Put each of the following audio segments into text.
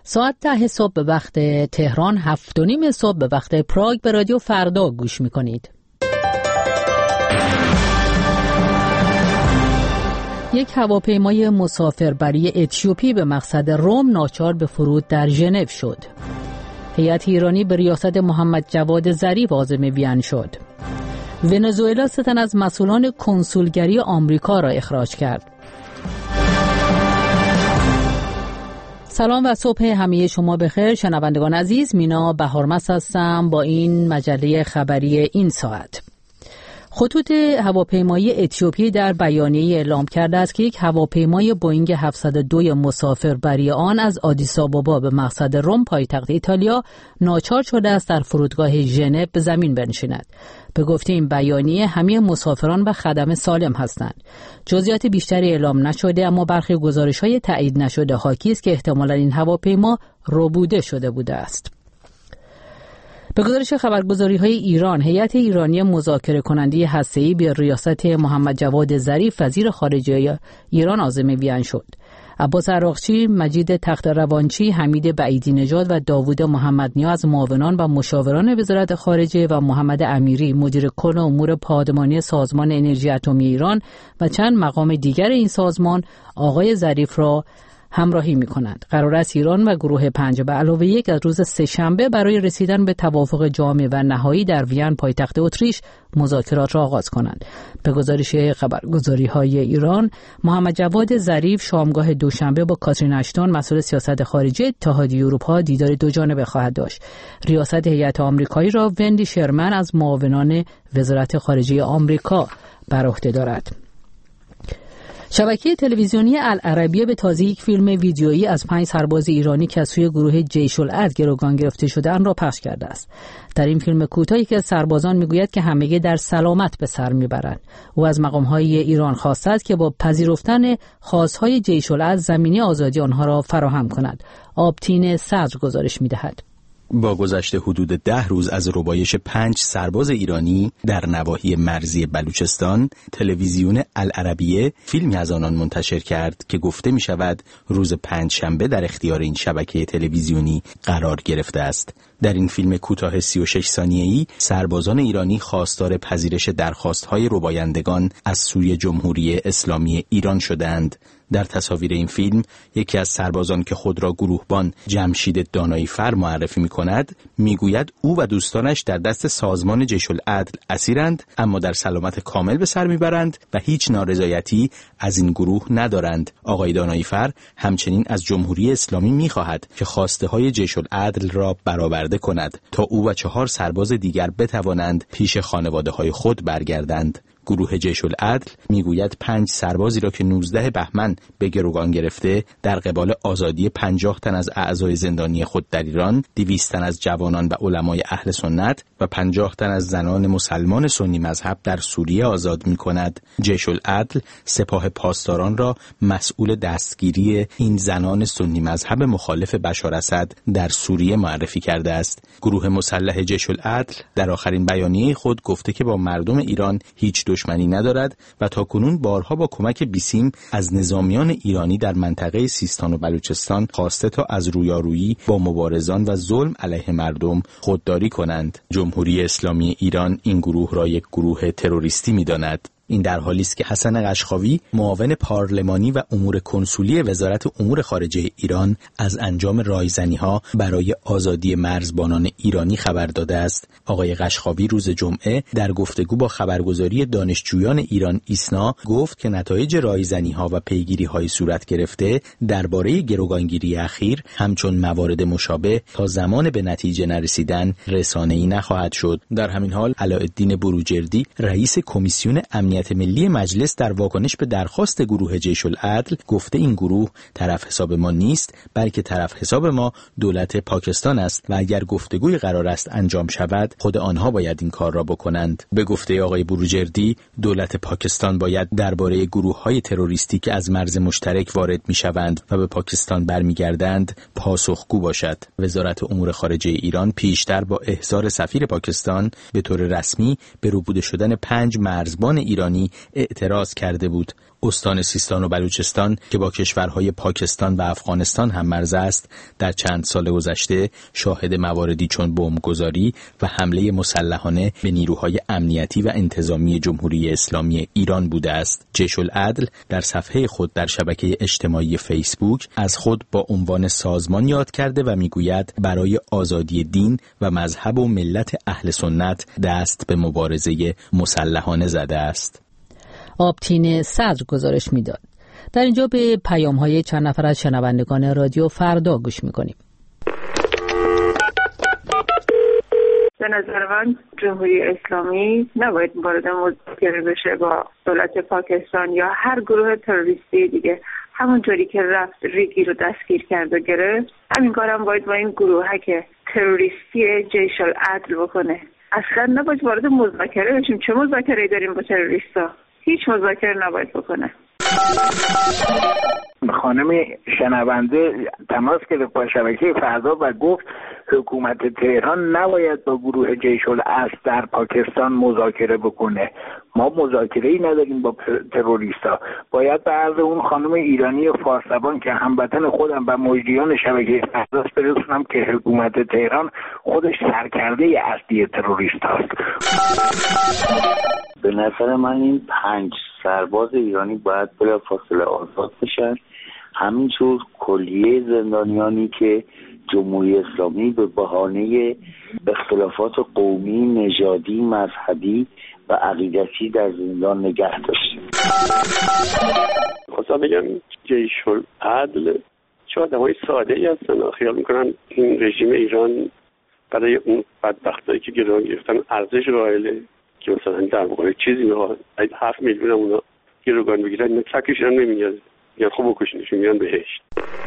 ساعت 10 صبح به وقت تهران، 7:30 صبح به وقت پراگ به رادیو فردا گوش میکنید. یک هواپیمای مسافربری اتیوپی به مقصد روم ناچار به فرود در ژنو شد. هیئت ایرانی به ریاست محمد جواد ظریف عازم وین شد. ونزوئلا 3 تن از مسئولان کنسولگری آمریکا را اخراج کرد. سلام و صبح همه شما بخیر شنوندگان عزیز، مینا بهارمس هستم با این مجله خبری این ساعت. خطوط هواپیمایی اتیوپی در بیانیه اعلام کرده است که یک هواپیمای بوئینگ 702 مسافربری آن از آدیس آبابا به مقصد روم پایتخت ایتالیا ناچار شده است در فرودگاه ژنو به زمین بنشیند. به گفته این بیانیه همه مسافران و خدمه سالم هستند. جزئیات بیشتری اعلام نشده، اما برخی گزارش‌های تایید نشده حاکی است که احتمالاً این هواپیما ربوده شده بوده است. به گزارش خبرگزاری‌های ایران، هیئت ایرانی مذاکره کننده هسته‌ای به ریاست محمد جواد ظریف وزیر خارجه ایران عازم وین شد. عباس عراقچی، مجید تخت روانچی، حمید بعیدی نژاد و داوود محمد نیاز معاونان و مشاوران وزارت خارجه و محمد امیری مدیر کل امور پادمانی سازمان انرژی اتمی ایران و چند مقام دیگر این سازمان آقای ظریف را همراهی می‌کنند. قرار است ایران و گروه 5 به علاوه 1 از روز سه‌شنبه برای رسیدن به توافق جامع و نهایی در وین پایتخت اتریش مذاکرات را آغاز کنند. به گزارش خبرگزاری‌های ایران، محمد جواد ظریف شامگاه دوشنبه با کاترین اشتون مسئول سیاست خارجه اتحادیه اروپا دیدار دوجانبه خواهد داشت. ریاست هیئت آمریکایی را وندی شرمن از معاونان وزارت خارجه آمریکا بر عهده دارد. شبکه تلویزیونی العربیه به تازگی یک فیلم ویدیویی از 5 سرباز ایرانی که از سوی گروه جیش العدل گروگان گرفته شده‌اند را پخش کرده است. در این فیلم کوتاهی که سربازان میگوید که همگی در سلامت به سر میبرند. او از مقام‌های ایران خواسته است که با پذیرفتن خواست‌های جیش العدل زمینه آزادی آنها را فراهم کند. آبتین صدر گزارش می‌دهد. با گذشت حدود 10 روز از ربایش 5 سرباز ایرانی در نواحی مرزی بلوچستان، تلویزیون العربیه فیلمی از آنان منتشر کرد که گفته می شود روز 5 شنبه در اختیار این شبکه تلویزیونی قرار گرفته است. در این فیلم کوتاه 36 ثانیه‌ای سربازان ایرانی خواستار پذیرش درخواست‌های ربایندگان از سوی جمهوری اسلامی ایران شدند. در تصاویر این فیلم یکی از سربازان که خود را گروهبان جمشید دانایی فر معرفی می‌کند میگوید او و دوستانش در دست سازمان جیش العدل اسیرند، اما در سلامت کامل به سر میبرند و هیچ نارضایتی از این گروه ندارند. آقای دانایی فر همچنین از جمهوری اسلامی می‌خواهد که خواسته‌های جیش العدل را برآورده کند تا او و 4 سرباز دیگر بتوانند پیش خانواده‌های خود برگردند. گروه جیش العدل میگوید 5 سربازی را که 19 بهمن به گروگان گرفته در قبال آزادی 50 تن از اعضای زندانی خود در ایران، 200 تن از جوانان و علمای اهل سنت و 50 تن از زنان مسلمان سنی مذهب در سوریه آزاد می‌کند. جیش العدل سپاه پاسداران را مسئول دستگیری این زنان سنی مذهب مخالف بشار اسد در سوریه معرفی کرده است. گروه مسلح جیش العدل در آخرین بیانیه خود گفته که با مردم ایران هیچ دشمنی ندارد و تاکنون بارها با کمک بیسیم از نظامیان ایرانی در منطقه سیستان و بلوچستان خواسته تا از رویارویی با مبارزان و ظلم علیه مردم خودداری کنند. جمهوری اسلامی ایران این گروه را یک گروه تروریستی می‌داند. این در حالی است که حسن قشقاوی معاون پارلمانی و امور کنسولی وزارت امور خارجه ایران از انجام رایزنی‌ها برای آزادی مرزبانان ایرانی خبر داده است. آقای قشقاوی روز جمعه در گفتگو با خبرگزاری دانشجویان ایران ایسنا گفت که نتایج رایزنی‌ها و پیگیری‌های صورت گرفته درباره گروگانگیری اخیر همچون موارد مشابه تا زمان به نتیجه نرسیدن رسانه‌ای نخواهد شد. در همین حال علاءالدین بروجردی رئیس کمیسیون امنیت ملی مجلس در واکنش به درخواست گروه جیش العدل گفته این گروه طرف حساب ما نیست، بلکه طرف حساب ما دولت پاکستان است و اگر گفتگوی قرار است انجام شود خود آنها باید این کار را بکنند. به گفته آقای بروجردی دولت پاکستان باید درباره گروه‌های تروریستی که از مرز مشترک وارد می‌شوند و به پاکستان برمیگردند پاسخگو باشد. وزارت امور خارجه ایران پیشتر با احضار سفیر پاکستان به طور رسمی به ربوده شدن 5 مرزبان ایرانی اعتراض کرده بود. استان سیستان و بلوچستان که با کشورهای پاکستان و افغانستان هم مرز است، در چند سال گذشته شاهد مواردی چون بمبگذاری و حمله مسلحانه به نیروهای امنیتی و انتظامی جمهوری اسلامی ایران بوده است. جیش العدل در صفحه خود در شبکه اجتماعی فیسبوک از خود با عنوان سازمان یاد کرده و میگوید برای آزادی دین و مذهب و ملت اهل سنت دست به مبارزه مسلحانه زده است. آبتین صدر گزارش میداد. در اینجا به پیام‌های چند نفر از شنوندگان رادیو فردا گوش می‌کنیم. به نظر من جمهوری اسلامی نباید وارد مذاکره بشه با دولت پاکستان یا هر گروه تروریستی دیگه. همونطوری که رفت ریگی رو دستگیر کرد و گرفت، همین کارم باید با این گروهک تروریستی جیش العدل بکنه. اصلا نباید وارد مذاکره بشیم. چه مذاکره‌ای داریم با تروریستا؟ هیچ مذاکره نباید بکنه. خانم شنونده تماس گرفت با شبکه فردا و گفت حکومت تهران نباید با گروه جیش العدل در پاکستان مذاکره بکنه. ما مذاکره‌ای نداریم با تروریستا. باید به عرض اون خانم ایرانی فارس‌زبان که هموطن خودم و مجریان شبکه فردا برسونم که حکومت تهران خودش سرکرده اصلی تروریستاست. به نظر من این 5 سرباز ایرانی باید بلافاصله آزاد بشن. همینطور کلیه زندانیانی که جمهوری اسلامی به بهانه اختلافات قومی، نژادی، مذهبی و عقیدتی در زندان نگه داشته. خواستم بگم جیش العدل چه آدمای ساده‌ای هستن. خیال میکنن این رژیم ایران برای اون بدبختایی که گروگان گرفتن ارزش قائله که مثلا در واقع چیزی میخواد 7 میلیون اونا گروگان بگیرن، اینا تکشون نمیاد، یا خوب بکشنشون میان بهشت.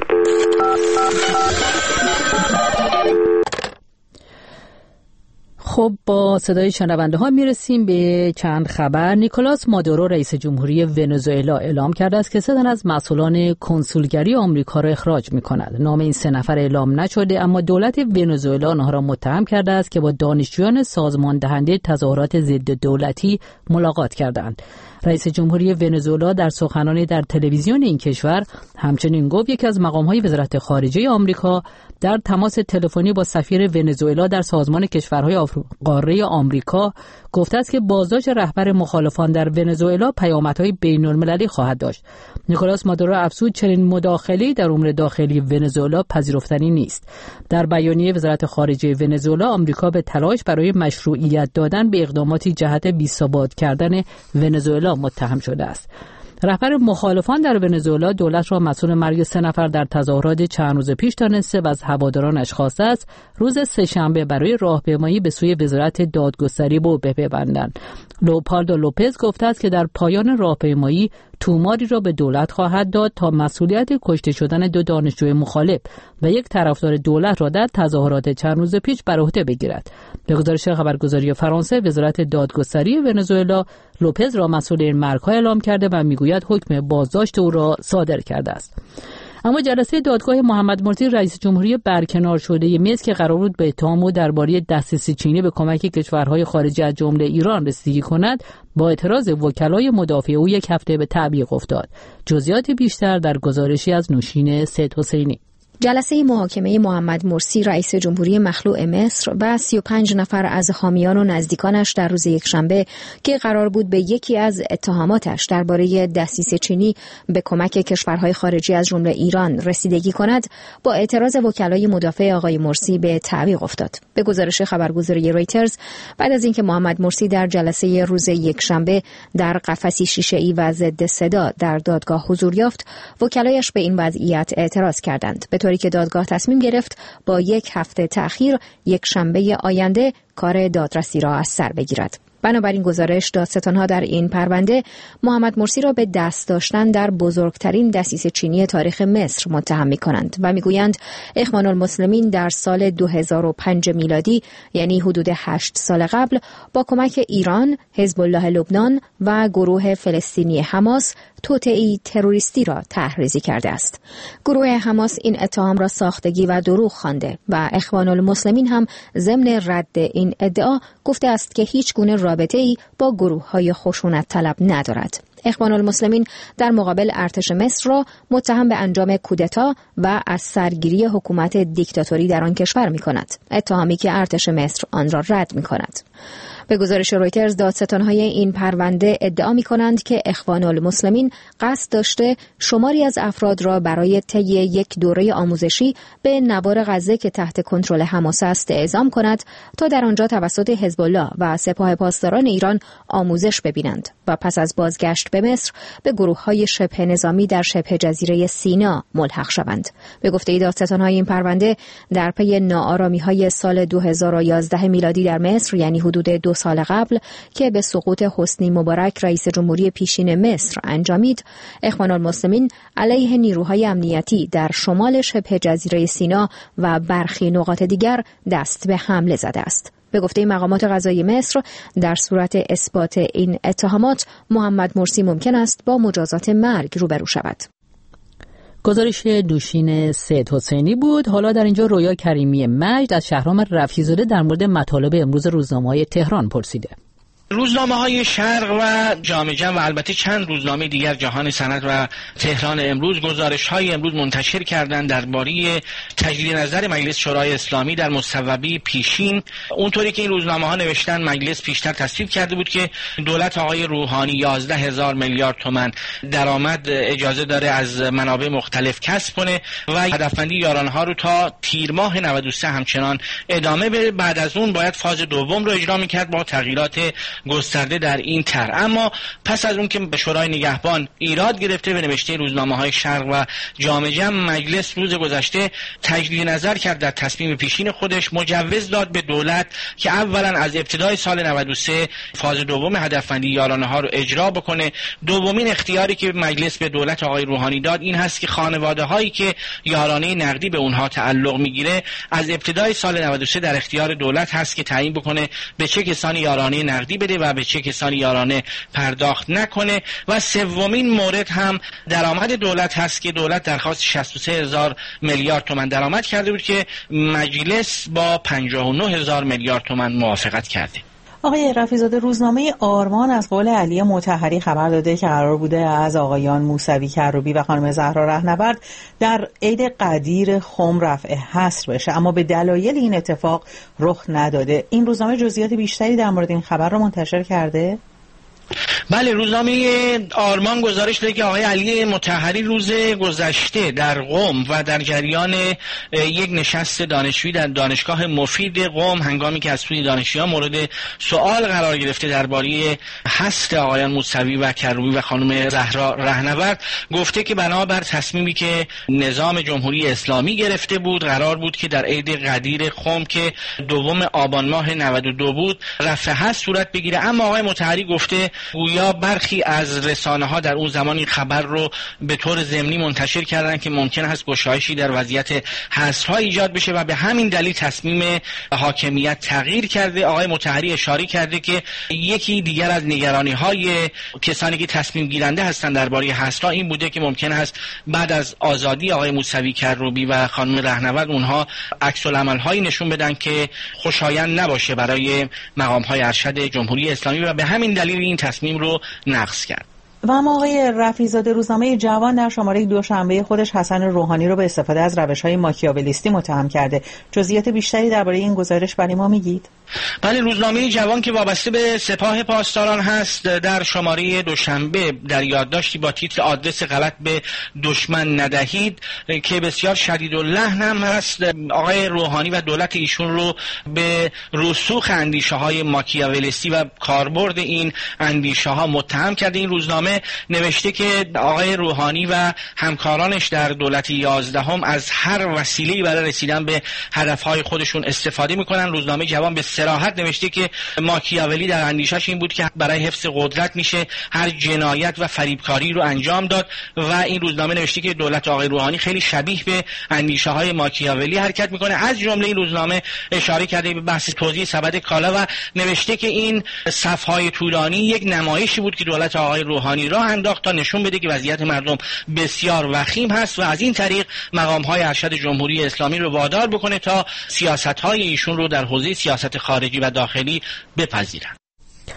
خب با صدای شنونده ها میرسیم به چند خبر. نیکولاس مادورو رئیس جمهوری ونزوئلا اعلام کرده است که 3 تن از مسئولان کنسولگری آمریکا را اخراج می‌کند. نام این 3 نفر اعلام نشده، اما دولت ونزوئلا آنها را متهم کرده است که با دانشجویان سازمان دهنده تظاهرات ضد دولتی ملاقات کردند. رئیس جمهوری ونزوئلا در سخنرانی در تلویزیون این کشور همچنین گفت یکی از مقام‌های وزارت خارجه آمریکا در تماس تلفنی با سفیر ونزوئلا در سازمان کشورهای قاره آمریکا گفته است که بازداشت رهبر مخالفان در ونزوئلا پیامدهای بین‌المللی خواهد داشت. نیکولاس مادورو افزود چنین مداخله‌ای در امور داخلی ونزوئلا پذیرفتنی نیست. در بیانیه وزارت خارجه ونزوئلا آمریکا به تلاش برای مشروعیت دادن به اقداماتی جهت بی‌ثبات کردن ونزوئلا متهم شده است. رهبر مخالفان در ونزوئلا دولت را مسئول مرگ 3 نفر در تظاهرات چند روز پیش دانسته و از هوادارانش خواسته است روز سه‌شنبه برای راهپیمایی به سوی وزارت دادگستری به او بپیوندند. لوپالدو لوپز گفته است که در پایان راهپیمایی توماری را به دولت خواهد داد تا مسئولیت کشته شدن 2 دانشجوی مخالف و 1 طرفدار دولت را در تظاهرات چند روز پیش بر عهده بگیرد. به گزارش خبرگزاری فرانسه، وزارت دادگستری ونزوئلا لوپز را مسئول این مرگ‌ها اعلام کرده و میگوید حکم بازداشت او را صادر کرده است. اما جلسه دادگاه محمد مرسی رئیس جمهوری برکنار شده مصر که قرار بود به اتهام او درباره دسترسی چینی به کمک کشورهای خارجی از جمله ایران رسیدگی کند، با اعتراض وکلای مدافع او 1 هفته به تعویق افتاد. جزئیات بیشتر در گزارشی از نوشین سید حسینی. جلسه محاکمه محمد مرسی رئیس جمهوری مخلوع مصر و 35 نفر از حامیان و نزدیکانش در روز یکشنبه که قرار بود به یکی از اتهاماتش درباره دسیسه چینی به کمک کشورهای خارجی از جمله ایران رسیدگی کند، با اعتراض وکلای مدافع آقای مرسی به تعویق افتاد. به گزارش خبرگزاری رویترز، بعد از اینکه محمد مرسی در جلسه روز یکشنبه در قفسی شیشه‌ای و ضد صدا در دادگاه حضور یافت، وکلایش به این وضعیت اعتراض کردند، به طوری که دادگاه تصمیم گرفت با 1 هفته تأخیر یکشنبه آینده کار دادرسی را از سر بگیرد. بنابراین گزارش دادستان‌ها در این پرونده محمد مرسی را به دست داشتن در بزرگترین دسیسه چینی تاریخ مصر متهم می‌کنند و می‌گویند اخوان المسلمین در سال 2005 میلادی، یعنی حدود 8 سال قبل، با کمک ایران، حزب الله لبنان و گروه فلسطینی حماس توطئه‌ای تروریستی را طرح‌ریزی کرده است. گروه حماس این اتهام را ساختگی و دروغ خوانده و اخوان المسلمین هم ضمن رد این ادعا گفته است که هیچ گونه رابطه‌ای با گروه‌های خشونت طلب ندارد. اخوان المسلمین در مقابل ارتش مصر را متهم به انجام کودتا و از سرگیری حکومت دیکتاتوری در آن کشور می‌کند، اتهامی که ارتش مصر آن را رد می‌کند. به گزارش رویترز، دادستان‌های این پرونده ادعا می‌کنند که اخوان المسلمین قصد داشته شماری از افراد را برای طی یک دوره آموزشی به نوار غزه که تحت کنترل حماس است اعزام کند تا در آنجا توسط حزب الله و سپاه پاسداران ایران آموزش ببینند و پس از بازگشت به مصر به گروه‌های شبه نظامی در شبه جزیره سینا ملحق شوند. به گفته دادستان‌های این پرونده، در پی ناآرامی‌های سال 2011 میلادی در مصر، یعنی حدود 2 سال قبل که به سقوط حسنی مبارک رئیس جمهوری پیشین مصر انجامید، اخوان المسلمین علیه نیروهای امنیتی در شمال شبه جزیره سینا و برخی نقاط دیگر دست به حمله زده است. به گفته مقامات قضایی مصر، در صورت اثبات این اتهامات محمد مرسی ممکن است با مجازات مرگ روبرو شود. گزارش دوشین سید حسینی بود. حالا در اینجا رویا کریمی مجد از شهرام رفیع‌زاده در مورد مطالب امروز روزنامه‌های تهران پرسیده. روزنامه‌های شرق و جامعه جمع و البته چند روزنامه دیگر جهان سند و تهران امروز گزارش‌های امروز منتشر کردند درباره تجدید نظر مجلس شورای اسلامی در مصوبه پیشین. اونطوری که این روزنامه‌ها نوشتن، مجلس پیشتر تصویب کرده بود که دولت آقای روحانی 11,000 میلیارد تومان درآمد اجازه داره از منابع مختلف کسب کنه و هدفمندی یارانه‌ها رو تا تیر ماه 93 همچنان ادامه بده. بعد از اون باید فاز دوم رو اجرا می‌کرد با تغییرات گسترده در این طرح. اما پس از اون که به شورای نگهبان ایراد گرفته، به نوشته روزنامه‌های شرق و جامعه جمع، مجلس روز گذشته تجدید نظر کرد در تصمیم پیشین خودش، مجوز داد به دولت که اولا از ابتدای سال 93 فاز دوم هدفمندی یارانه‌ها رو اجرا بکنه. دومین اختیاری که مجلس به دولت آقای روحانی داد این هست که خانواده‌هایی که یارانه نقدی به اونها تعلق میگیره از ابتدای سال 93 در اختیار دولت هست که تعیین بکنه به چه کسانی یارانه نقدی بده و به چه کسانی یارانه پرداخت نکنه. و سومین مورد هم درآمد دولت هست که دولت درخواست 63,000 میلیارد تومان درآمد کرده بود که مجلس با 59,000 میلیارد تومان موافقت کرده. آقای رفیع‌زاده، روزنامه آرمان از قول علی مطهری خبر داده که قرار بوده از آقایان موسوی کروبی و خانم زهرا رهنورد در عید قدیر خم رفع حصر بشه، اما به دلایل این اتفاق رخ نداده. این روزنامه جزئیات بیشتری در مورد این خبر رو منتشر کرده؟ بله، روزنامه آرمان گزارش داده که آقای علی مطهری روز گذشته در قم و در جریان یک نشست دانشجویی در دانشگاه مفید قم، هنگامی که از سوی دانشجویان مورد سوال قرار گرفته درباره هست آقایان موسوی و کروبی و خانم زهرا رهنورد، گفته که بنابر تصمیمی که نظام جمهوری اسلامی گرفته بود، قرار بود که در عید قدیر خم که 2 آبان ماه 92 بود رفع حصر صورت بگیره. اما آقای مطهری گفته گویا برخی از رسانه‌ها در اون زمان این خبر رو به طور ضمنی منتشر کردن که ممکن است گشایشی در وضعیت حصرها ایجاد بشه و به همین دلیل تصمیم حاکمیت تغییر کرده. آقای مطهری اشاره کرده که یکی دیگر از نگرانی‌های کسانی که تصمیم گیرنده هستند درباره حصرها این بوده که ممکن است بعد از آزادی آقای موسوی کروبی و خانم رهنورد اونها عکس‌العمل‌هایی نشون بدن که خوشایند نباشه برای مقام‌های ارشد جمهوری اسلامی و به همین دلیل این تصمیم رو نقض کرد. و اما آقای رفیع‌زاده، روزنامه جوان در شماره دوشنبه خودش حسن روحانی رو به استفاده از روش‌های ماکیاولیستی متهم کرده. جزئیات بیشتری درباره این گزارش برای ما میگید؟ بله، روزنامه جوان که وابسته به سپاه پاسداران هست در شماره دوشنبه در یادداشتی با تیتر آدرس غلط به دشمن ندهید که بسیار شدیداللحن هم هست، آقای روحانی و دولت ایشون رو به رسوخ اندیشه‌های ماکیاولیستی و کاربرد این اندیشه‌ها متهم کرده. این روزنامه نوشته که آقای روحانی و همکارانش در دولت 11 از هر وسیله‌ای برای رسیدن به هدف‌های خودشون استفاده می‌کنن. روزنامه جوان به صراحت نوشته که ماکیاولی در اندیشش این بود که برای حفظ قدرت میشه هر جنایت و فریبکاری رو انجام داد و این روزنامه نوشته که دولت آقای روحانی خیلی شبیه به اندیشه‌های ماکیاولی حرکت میکنه. از جمله این روزنامه اشاره کرده به بحث توزیع سبد کالا و نوشته که این صف‌های طولانی یک نمایشی بود که دولت آقای روحانی راه انداخت تا نشون بده که وضعیت مردم بسیار وخیم هست و از این طریق مقام‌های ارشد جمهوری اسلامی رو وادار بکنه تا سیاست‌های ایشون رو در حوزه سیاست خارجی و داخلی بپذیرند.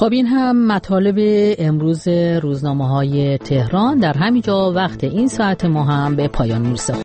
خب این هم مطالب امروز روزنامه‌های تهران. در همینجا وقت این ساعت ما هم به پایان میرسه.